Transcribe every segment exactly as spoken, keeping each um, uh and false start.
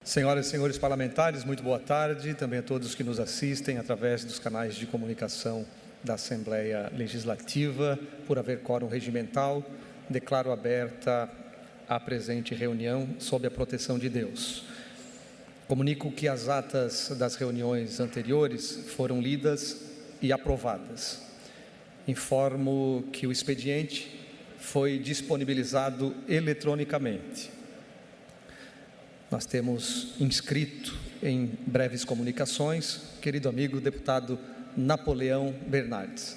Senhoras e senhores parlamentares, muito boa tarde, também a todos que nos assistem através dos canais de comunicação da Assembleia Legislativa. Por haver quórum regimental, declaro aberta a presente reunião sob a proteção de Deus. Comunico que as atas das reuniões anteriores foram lidas e aprovadas. Informo que o expediente foi disponibilizado eletronicamente. Nós temos inscrito em breves comunicações, querido amigo deputado Napoleão Bernardes.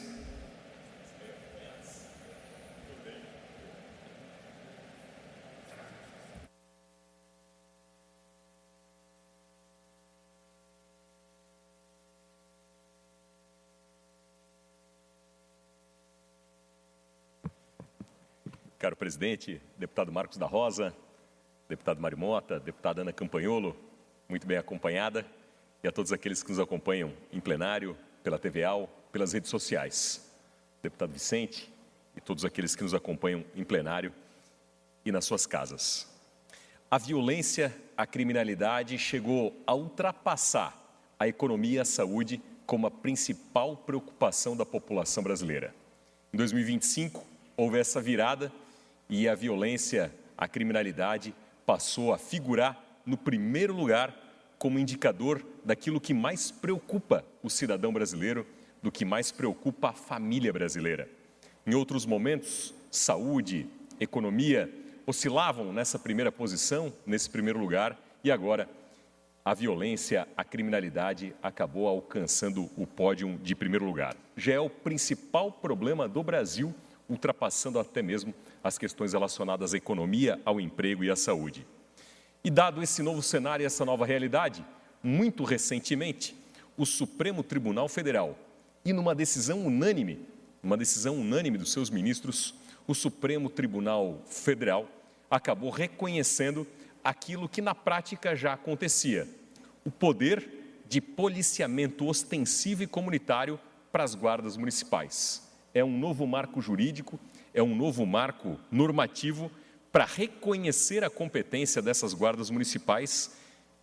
Caro presidente, deputado Marcos da Rosa, deputado Mário Mota, deputada Ana Campanholo, muito bem acompanhada, e a todos aqueles que nos acompanham em plenário, pela T V A L, pelas redes sociais, deputado Vicente e todos aqueles que nos acompanham em plenário e nas suas casas. A violência, a criminalidade chegou a ultrapassar a economia e a saúde como a principal preocupação da população brasileira. Em dois mil e vinte e cinco, houve essa virada e a violência, a criminalidade passou a figurar no primeiro lugar como indicador daquilo que mais preocupa o cidadão brasileiro, do que mais preocupa a família brasileira. Em outros momentos, saúde, economia oscilavam nessa primeira posição, nesse primeiro lugar, e agora a violência, a criminalidade acabou alcançando o pódio de primeiro lugar. Já é o principal problema do Brasil, ultrapassando até mesmo as questões relacionadas à economia, ao emprego e à saúde. E dado esse novo cenário e essa nova realidade, muito recentemente, o Supremo Tribunal Federal, e numa decisão unânime, uma decisão unânime dos seus ministros, o Supremo Tribunal Federal acabou reconhecendo aquilo que na prática já acontecia, o poder de policiamento ostensivo e comunitário para as guardas municipais. É um novo marco jurídico, é um novo marco normativo para reconhecer a competência dessas guardas municipais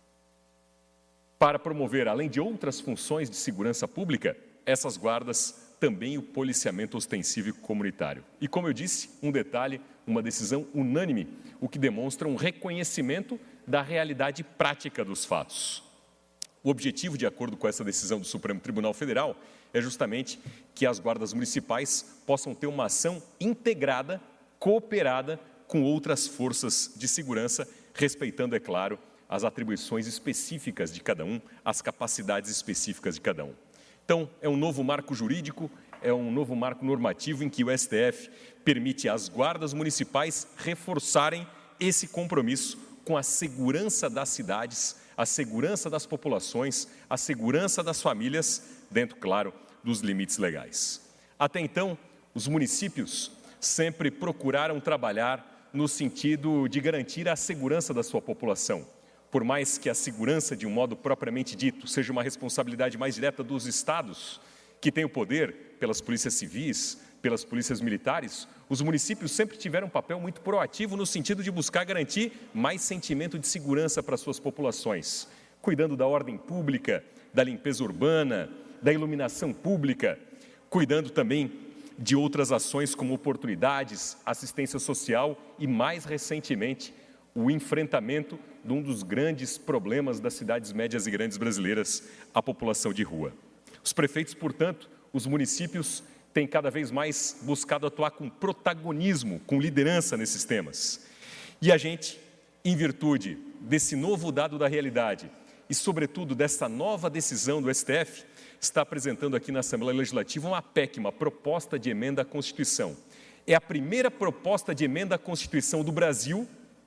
para promover, além de outras funções de segurança pública, essas guardas também o policiamento ostensivo e comunitário. E como eu disse, um detalhe, uma decisão unânime, o que demonstra um reconhecimento da realidade prática dos fatos. O objetivo, de acordo com essa decisão do Supremo Tribunal Federal, é justamente que as guardas municipais possam ter uma ação integrada, cooperada com outras forças de segurança, respeitando, é claro, as atribuições específicas de cada um, as capacidades específicas de cada um. Então, é um novo marco jurídico, é um novo marco normativo em que o S T F permite às guardas municipais reforçarem esse compromisso com a segurança das cidades, a segurança das populações, a segurança das famílias, dentro, claro, dos limites legais. Até então, os municípios sempre procuraram trabalhar no sentido de garantir a segurança da sua população. Por mais que a segurança, de um modo propriamente dito, seja uma responsabilidade mais direta dos estados, que têm o poder pelas polícias civis, pelas polícias militares, os municípios sempre tiveram um papel muito proativo no sentido de buscar garantir mais sentimento de segurança para suas populações, cuidando da ordem pública, da limpeza urbana, da iluminação pública, cuidando também de outras ações como oportunidades, assistência social e, mais recentemente, o enfrentamento de um dos grandes problemas das cidades médias e grandes brasileiras, a população de rua. Os prefeitos, portanto, os municípios têm cada vez mais buscado atuar com protagonismo, com liderança nesses temas. E a gente, em virtude desse novo dado da realidade e, sobretudo, dessa nova decisão do S T F, está apresentando aqui na Assembleia Legislativa uma P E C, uma proposta de emenda à Constituição. É a primeira proposta de emenda à Constituição do Brasil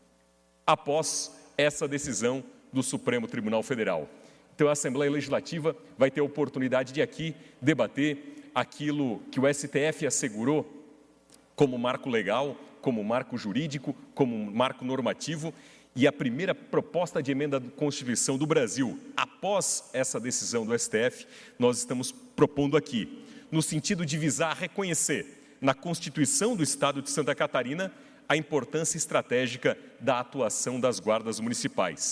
após essa decisão do Supremo Tribunal Federal. Então, a Assembleia Legislativa vai ter a oportunidade de aqui debater aquilo que o S T F assegurou como marco legal, como marco jurídico, como marco normativo, e a primeira proposta de emenda à Constituição do Brasil, após essa decisão do S T F, nós estamos propondo aqui, no sentido de visar reconhecer na Constituição do Estado de Santa Catarina a importância estratégica da atuação das guardas municipais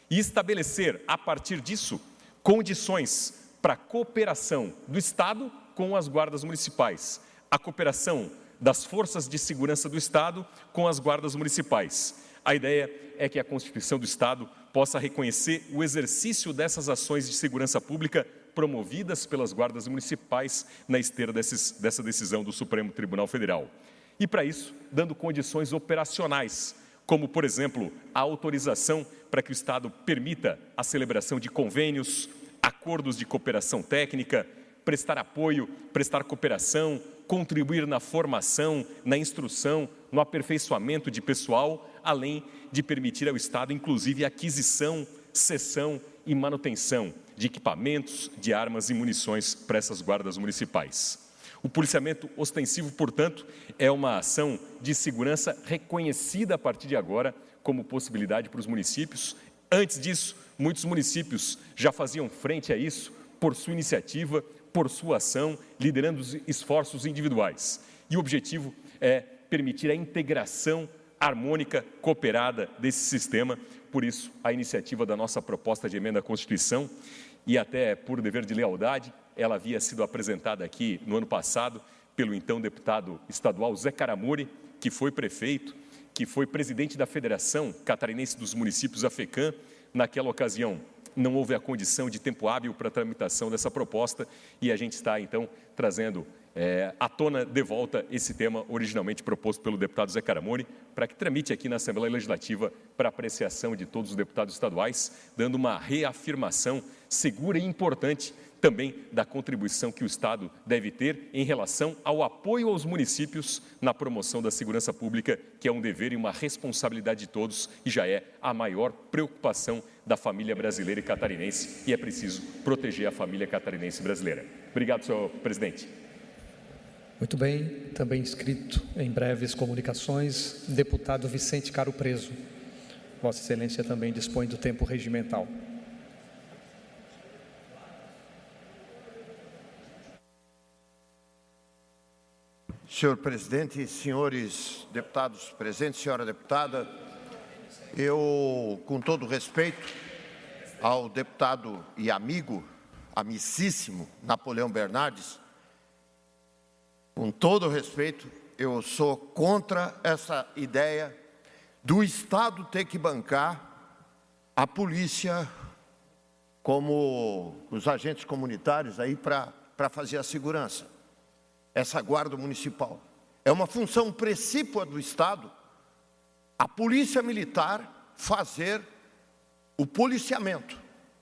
e estabelecer, a partir disso, condições para a cooperação do Estado com as guardas municipais, a cooperação das forças de segurança do Estado com as guardas municipais. A ideia é que a Constituição do Estado possa reconhecer o exercício dessas ações de segurança pública promovidas pelas guardas municipais na esteira desses, dessa decisão do Supremo Tribunal Federal. E, para isso, dando condições operacionais, como, por exemplo, a autorização para que o Estado permita a celebração de convênios, acordos de cooperação técnica, prestar apoio, prestar cooperação, contribuir na formação, na instrução, no aperfeiçoamento de pessoal, além de permitir ao Estado, inclusive, a aquisição, cessão e manutenção de equipamentos, de armas e munições para essas guardas municipais. O policiamento ostensivo, portanto, é uma ação de segurança reconhecida a partir de agora como possibilidade para os municípios. Antes disso, muitos municípios já faziam frente a isso por sua iniciativa, por sua ação, liderando os esforços individuais. E o objetivo é permitir a integração harmônica, cooperada desse sistema. Por isso, a iniciativa da nossa proposta de emenda à Constituição, e até por dever de lealdade, ela havia sido apresentada aqui no ano passado pelo então deputado estadual Zé Caramuri, que foi prefeito, que foi presidente da Federação Catarinense dos Municípios, a FECAM. Naquela ocasião, não houve a condição de tempo hábil para a tramitação dessa proposta e a gente está, então, trazendo é, à tona de volta esse tema originalmente proposto pelo deputado Zé Caramuri, para que tramite aqui na Assembleia Legislativa para apreciação de todos os deputados estaduais, dando uma reafirmação segura e importante também da contribuição que o Estado deve ter em relação ao apoio aos municípios na promoção da segurança pública, que é um dever e uma responsabilidade de todos e já é a maior preocupação da família brasileira e catarinense, e é preciso proteger a família catarinense brasileira. Obrigado, senhor presidente. Muito bem, também inscrito em breves comunicações, deputado Vicente Caro Preso. Vossa Excelência também dispõe do tempo regimental. Senhor presidente, senhores deputados presentes, senhora deputada, eu, com todo respeito ao deputado e amigo, amicíssimo Napoleão Bernardes, com todo respeito, eu sou contra essa ideia do Estado ter que bancar a polícia como os agentes comunitários aí para para fazer a segurança. Essa guarda municipal é uma função precípua do Estado, a polícia militar fazer o policiamento.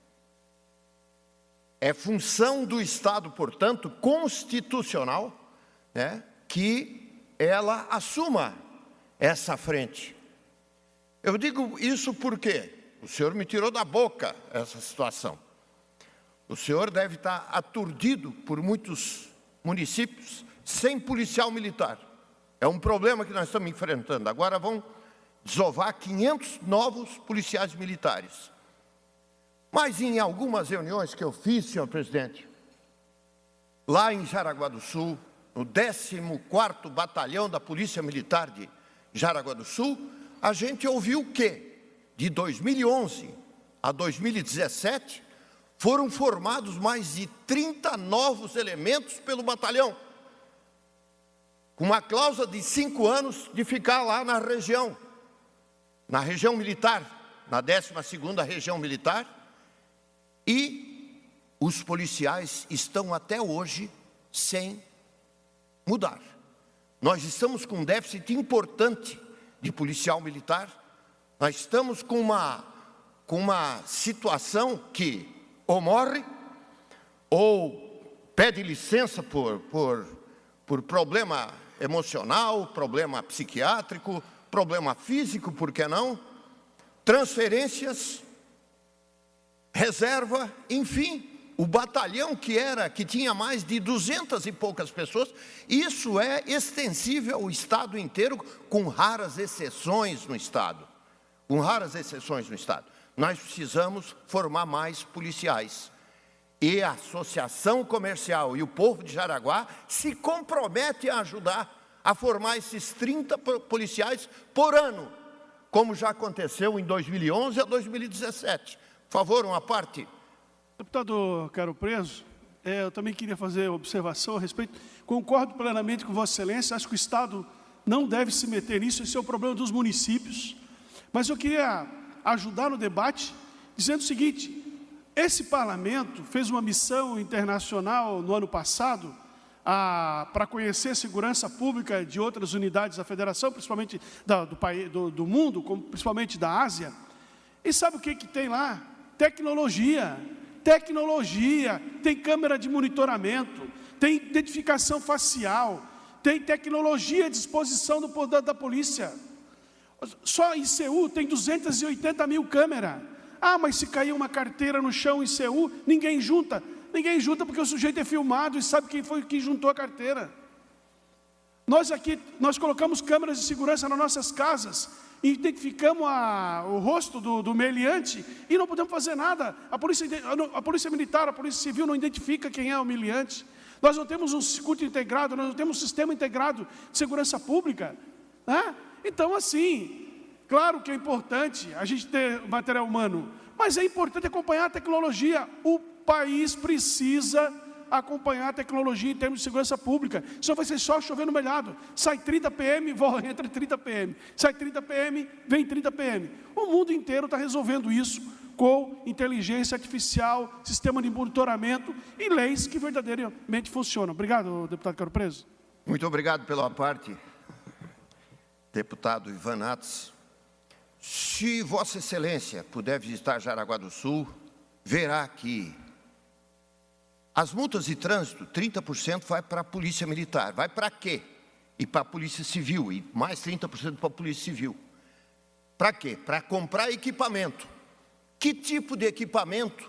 É função do Estado, portanto, constitucional, né, que ela assuma essa frente. Eu digo isso porque o senhor me tirou da boca essa situação. O senhor deve estar aturdido por muitos municípios sem policial militar. É um problema que nós estamos enfrentando. Agora vão desovar quinhentos novos policiais militares. Mas em algumas reuniões que eu fiz, senhor presidente, lá em Jaraguá do Sul, no décimo quarto Batalhão da Polícia Militar de Jaraguá do Sul, a gente ouviu que, de dois mil e onze a dois mil e dezessete, foram formados mais de trinta novos elementos pelo batalhão, com uma cláusula de cinco anos de ficar lá na região, na região militar, na décima segunda região militar, e os policiais estão até hoje sem mudar. Nós estamos com um déficit importante de policial militar, nós estamos com uma, com uma situação que ou morre, ou pede licença por, por, por problema emocional, problema psiquiátrico, problema físico, por que não? Transferências, reserva, enfim, o batalhão que era, que tinha mais de duzentas e poucas pessoas, isso é extensível ao Estado inteiro, com raras exceções no Estado, com raras exceções no Estado. Nós precisamos formar mais policiais. E a Associação Comercial e o povo de Jaraguá se comprometem a ajudar a formar esses trinta policiais por ano, como já aconteceu em dois mil e onze a dois mil e dezessete. Por favor, uma parte. Deputado Caro Preso, é, eu também queria fazer observação a respeito. Concordo plenamente com Vossa Excelência, acho que o Estado não deve se meter nisso, esse é o problema dos municípios. Mas eu queria ajudar no debate, dizendo o seguinte: esse parlamento fez uma missão internacional no ano passado para conhecer a segurança pública de outras unidades da federação, principalmente da, do, país, do, do mundo, como, principalmente da Ásia. E sabe o que, que tem lá? Tecnologia. Tecnologia. Tem câmera de monitoramento, tem identificação facial, tem tecnologia à disposição do, da, da polícia. Só em Seul tem duzentas e oitenta mil câmeras. Ah, mas se cair uma carteira no chão em Seul, ninguém junta. Ninguém junta porque o sujeito é filmado e sabe quem foi que juntou a carteira. Nós aqui, nós colocamos câmeras de segurança nas nossas casas, identificamos a, o rosto do, do meliante e não podemos fazer nada. A polícia, a polícia militar, a polícia civil não identifica quem é o meliante. Nós não temos um circuito integrado, nós não temos um sistema integrado de segurança pública, né? Então, assim, claro que é importante a gente ter material humano, mas é importante acompanhar a tecnologia. O país precisa acompanhar a tecnologia em termos de segurança pública. Só vai ser só chover no melhado. Sai trinta P M, entra trinta P M. Sai trinta P M, vem trinta P M. O mundo inteiro está resolvendo isso com inteligência artificial, sistema de monitoramento e leis que verdadeiramente funcionam. Obrigado, deputado Caro Preso. Muito obrigado pela parte, deputado Ivan Nats. Se Vossa Excelência puder visitar Jaraguá do Sul, verá que as multas de trânsito, trinta por cento vai para a Polícia Militar. Vai para quê? E para a Polícia Civil, e mais trinta por cento para a Polícia Civil. Para quê? Para comprar equipamento. Que tipo de equipamento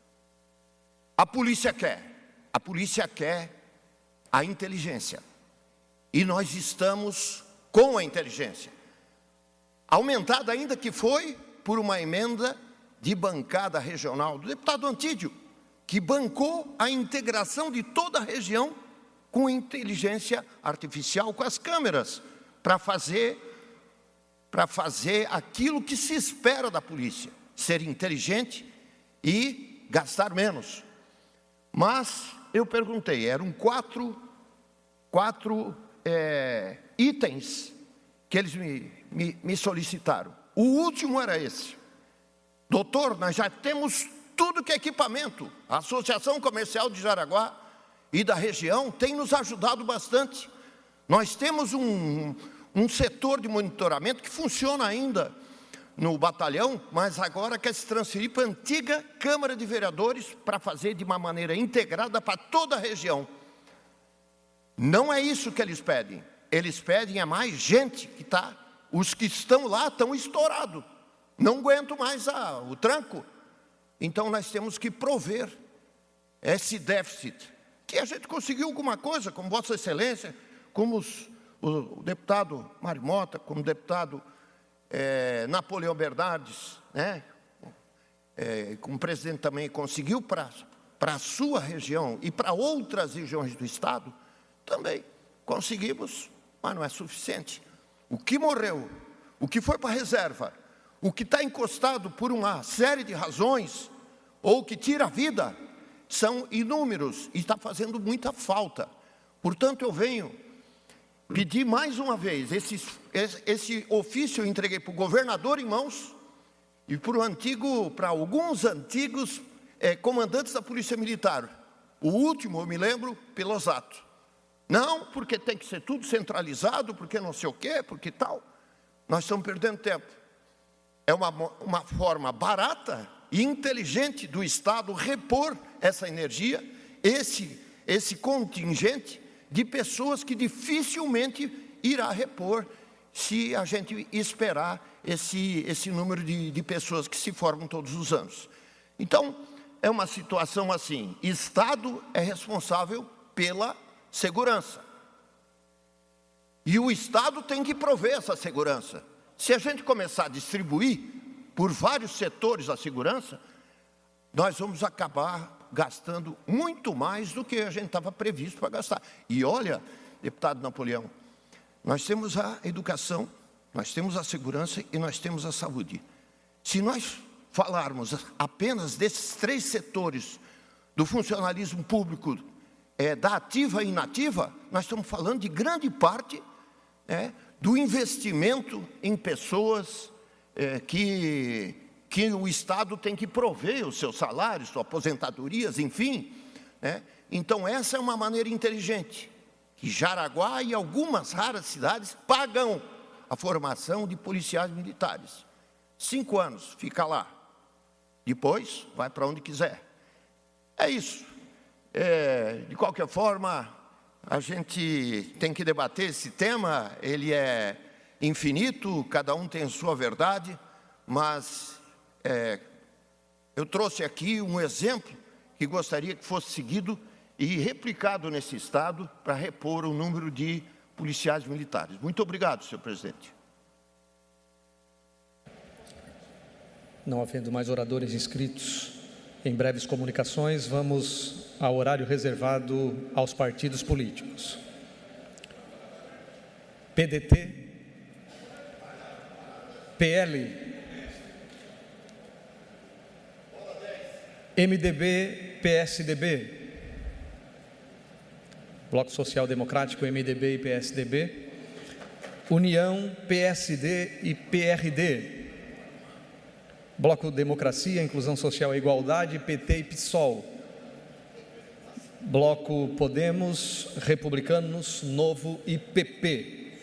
a polícia quer? A polícia quer a inteligência. E nós estamos com a inteligência. Aumentada ainda que foi por uma emenda de bancada regional do deputado Antídio, que bancou a integração de toda a região com inteligência artificial, com as câmeras, para fazer, para fazer aquilo que se espera da polícia, ser inteligente e gastar menos. Mas eu perguntei, eram quatro, quatro é, itens que eles me, me, me solicitaram. O último era esse. Doutor, nós já temos tudo que é equipamento. A Associação Comercial de Jaraguá e da região tem nos ajudado bastante. Nós temos um, um setor de monitoramento que funciona ainda no batalhão, mas agora quer se transferir para a antiga Câmara de Vereadores para fazer de uma maneira integrada para toda a região. Não é isso que eles pedem. Eles pedem a mais gente que está. Os que estão lá estão estourados. Não aguentam mais a, o tranco. Então, nós temos que prover esse déficit, que a gente conseguiu alguma coisa, como Vossa Excelência, como os, o, o deputado Mário Mota, como o deputado é, Napoleão Bernardes, né? É, como o presidente também conseguiu para a sua região e para outras regiões do Estado, também conseguimos, mas não é suficiente. O que morreu, o que foi para a reserva, o que está encostado por uma série de razões, ou que tira a vida, são inúmeros e está fazendo muita falta. Portanto, eu venho pedir mais uma vez, esse, esse ofício eu entreguei para o governador em mãos, e para, o antigo, para alguns antigos é, comandantes da Polícia Militar. O último, eu me lembro, Pelosato. Não, porque tem que ser tudo centralizado, porque não sei o quê, porque tal. Nós estamos perdendo tempo. É uma, uma forma barata e inteligente do Estado repor essa energia, esse, esse contingente de pessoas que dificilmente irá repor se a gente esperar esse, esse número de, de pessoas que se formam todos os anos. Então, é uma situação assim, Estado é responsável pela segurança. E o Estado tem que prover essa segurança. Se a gente começar a distribuir por vários setores a segurança, nós vamos acabar gastando muito mais do que a gente estava previsto para gastar. E olha, deputado Napoleão, nós temos a educação, nós temos a segurança e nós temos a saúde. Se nós falarmos apenas desses três setores do funcionalismo público, é, da ativa e inativa, nós estamos falando de grande parte é, do investimento em pessoas é, que, que o Estado tem que prover os seus salários, suas aposentadorias, enfim. É. Então, essa é uma maneira inteligente, que Jaraguá e algumas raras cidades pagam a formação de policiais militares. Cinco anos, fica lá. Depois, vai para onde quiser. É isso. É, de qualquer forma, a gente tem que debater esse tema, ele é infinito, cada um tem a sua verdade, mas é, eu trouxe aqui um exemplo que gostaria que fosse seguido e replicado nesse Estado para repor o número de policiais militares. Muito obrigado, senhor presidente. Não havendo mais oradores inscritos em breves comunicações, vamos ao horário reservado aos partidos políticos. P D T, P L, M D B, P S D B, Bloco Social Democrático, M D B e P S D B, União, P S D e P R D, Bloco Democracia, Inclusão Social e Igualdade, P T e PSOL, Bloco Podemos, Republicanos, Novo e P P.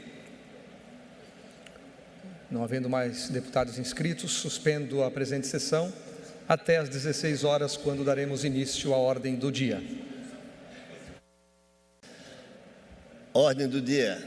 Não havendo mais deputados inscritos, suspendo a presente sessão até às dezesseis horas, quando daremos início à ordem do dia. Ordem do dia.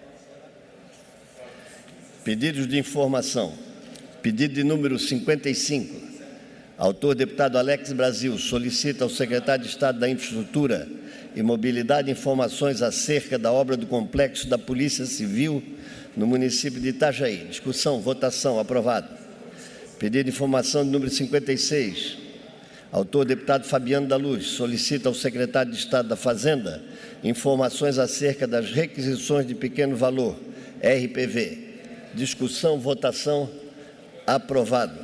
Pedidos de informação. Pedido de número cinquenta e cinco. Autor, deputado Alex Brasil, solicita ao secretário de Estado da Infraestrutura e Mobilidade informações acerca da obra do complexo da Polícia Civil no município de Itajaí. Discussão, votação, aprovado. Pedido de informação de número cinquenta e seis. Autor, deputado Fabiano da Luz, solicita ao secretário de Estado da Fazenda informações acerca das requisições de pequeno valor, R P V. Discussão, votação, aprovado.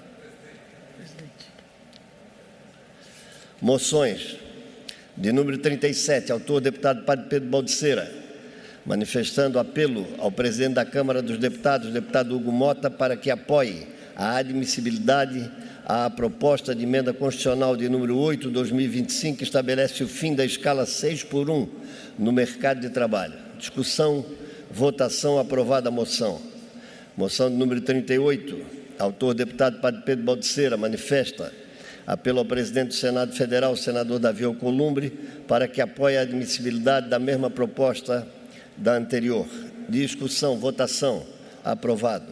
Moções. De número trinta e sete, autor, deputado Padre Pedro Baldiceira, manifestando apelo ao presidente da Câmara dos Deputados, deputado Hugo Mota, para que apoie a admissibilidade à proposta de emenda constitucional de número oito de dois mil e vinte e cinco, que estabelece o fim da escala seis por um no mercado de trabalho. Discussão, votação, aprovada a moção. Moção de número trinta e oito, autor, deputado Padre Pedro Baldiceira, manifesta apelo ao presidente do Senado Federal, senador Davi Alcolumbre, para que apoie a admissibilidade da mesma proposta da anterior. Discussão, votação, aprovado.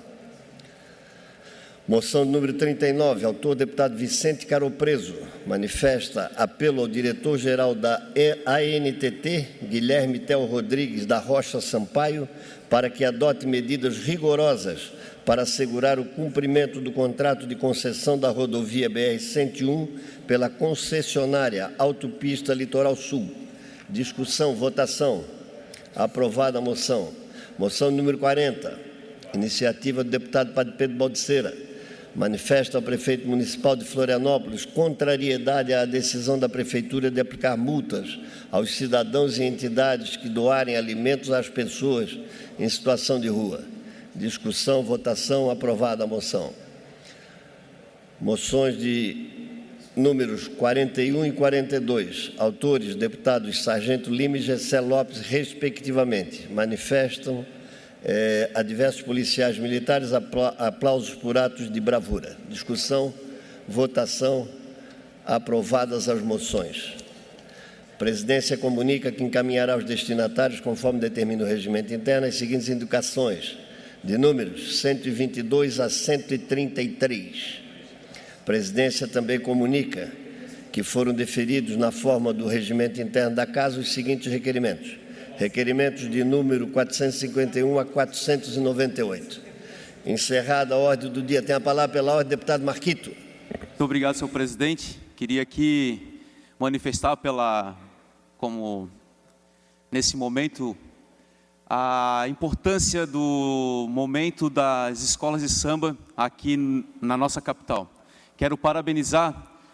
Moção de número trinta e nove, autor, deputado Vicente Caropreso, manifesta apelo ao diretor-geral da A N T T, Guilherme Tel Rodrigues da Rocha Sampaio, para que adote medidas rigorosas para assegurar o cumprimento do contrato de concessão da rodovia B R cento e um pela concessionária Autopista Litoral Sul. Discussão, votação. Aprovada a moção. Moção número quarenta, iniciativa do deputado Padre Pedro Baldiceira, manifesta ao prefeito municipal de Florianópolis contrariedade à decisão da prefeitura de aplicar multas aos cidadãos e entidades que doarem alimentos às pessoas em situação de rua. Discussão, votação, aprovada a moção. Moções de números quarenta e um e quarenta e dois, autores, deputados Sargento Lima e Gessé Lopes, respectivamente, manifestam eh, a diversos policiais militares aplausos por atos de bravura. Discussão, votação, aprovadas as moções. A presidência comunica que encaminhará aos destinatários, conforme determina o regimento interno, as seguintes indicações, de números cento e vinte e dois a cento e trinta e três. A presidência também comunica que foram deferidos na forma do regimento interno da Casa os seguintes requerimentos. Requerimentos de número quatrocentos e cinquenta e um a quatrocentos e noventa e oito. Encerrada a ordem do dia. Tem a palavra pela ordem, deputado Marquito. Muito obrigado, senhor presidente. Queria aqui manifestar pela, como nesse momento a importância do momento das escolas de samba aqui na nossa capital. Quero parabenizar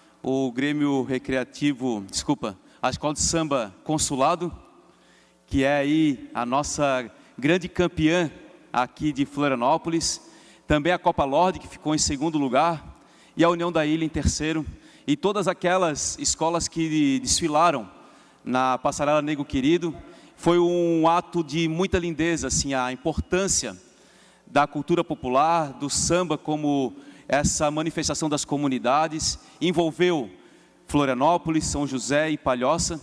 o Grêmio Recreativo, desculpa, a Escola de Samba Consulado, que é aí a nossa grande campeã aqui de Florianópolis, também a Copa Lorde, que ficou em segundo lugar, e a União da Ilha em terceiro, e todas aquelas escolas que desfilaram na Passarela Nego Querido. Foi um ato de muita lindeza, assim, a importância da cultura popular, do samba como essa manifestação das comunidades, envolveu Florianópolis, São José e Palhoça,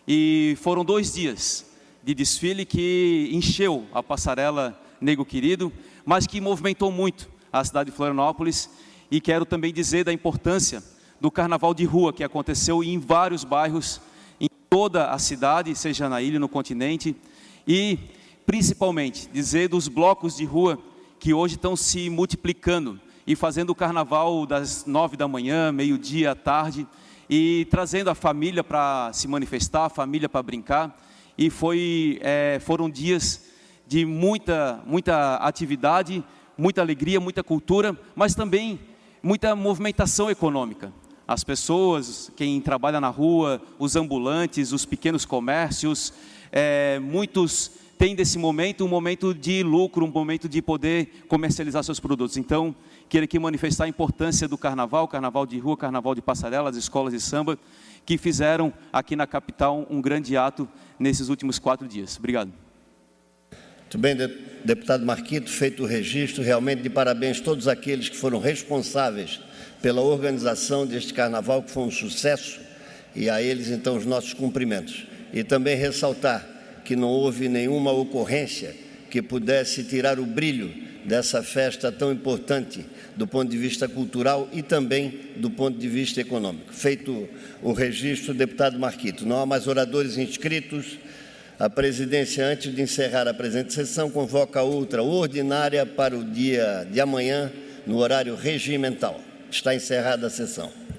e foram dois dias de desfile que encheu a Passarela Nego Querido, mas que movimentou muito a cidade de Florianópolis. E quero também dizer da importância do carnaval de rua, que aconteceu em vários bairros, em toda a cidade, seja na ilha, no continente, e principalmente dizer dos blocos de rua que hoje estão se multiplicando e fazendo o carnaval das nove da manhã, meio-dia, à tarde, e trazendo a família para se manifestar, a família para brincar. E foi, é, foram dias de muita, muita atividade, muita alegria, muita cultura, mas também muita movimentação econômica. As pessoas, quem trabalha na rua, os ambulantes, os pequenos comércios, é, muitos têm desse momento um momento de lucro, um momento de poder comercializar seus produtos. Então, quero aqui manifestar a importância do carnaval, carnaval de rua, carnaval de passarela, as escolas de samba, que fizeram aqui na capital um grande ato nesses últimos quatro dias. Obrigado. Muito bem, deputado Marquito, feito o registro, realmente de parabéns a todos aqueles que foram responsáveis pela organização deste carnaval, que foi um sucesso, e a eles, então, os nossos cumprimentos. E também ressaltar que não houve nenhuma ocorrência que pudesse tirar o brilho dessa festa tão importante do ponto de vista cultural e também do ponto de vista econômico. Feito o registro, deputado Marquito. Não há mais oradores inscritos. A presidência, antes de encerrar a presente sessão, convoca outra ordinária para o dia de amanhã, no horário regimental. Está encerrada a sessão.